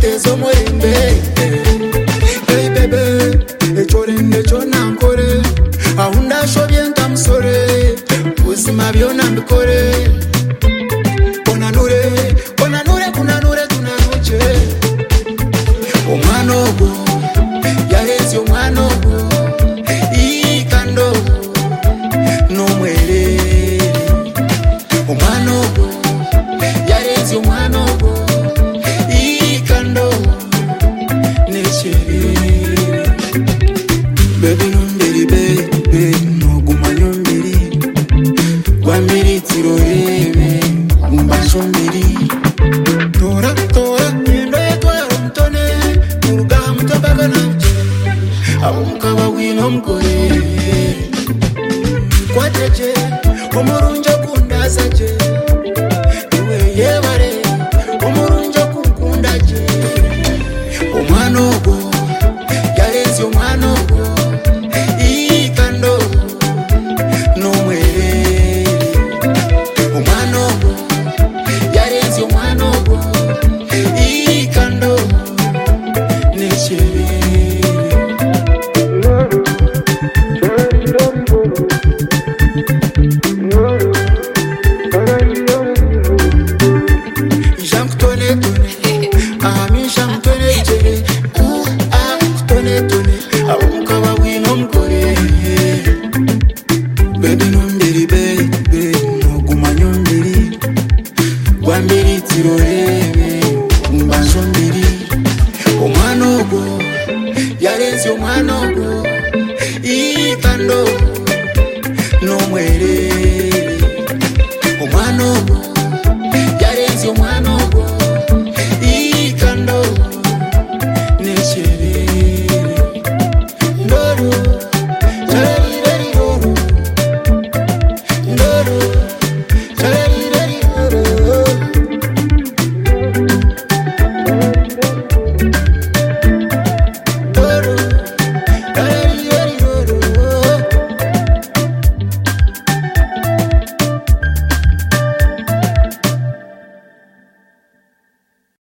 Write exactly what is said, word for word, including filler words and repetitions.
tezo morimbe. Hey baby, echore necho nankore. Ahunda shobye ntamsore. Uzima byona mbikore. Onanure, onanure kunanure tunanuche. Omwana ogo, yarezi omwana ogo. Ikando, nomwere. Omwana ogo, yarezi omwana ogo. Ikando, nechere. Baby nomberi baby, noguma nyomberi. Gwambiri tirorebe, umbanjo mbiri. Tora, tora, nyendo yetwara umtone. Muruga mutobaga namche. Abumukaba wino mkore. Kwateje, omurunjo kundazaje. Iwe yebare, omurunjo kunkundaje. Omwana ogo, yarezi omwana ogo. Ikando, nomwere. Omwana ogo, yarezi omwana ogo. Ikando, nechere. Tone tone, ah mi sham tone tone, ah tone tone, ah umkawa wino mkore. Baby nomberi baby, noguma nyomberi. Gwambiri tirorebe, umbanjo mbiri. Omwana ogo, yarezi omwana ogo. Ikando, nomwere. Omwana ogo,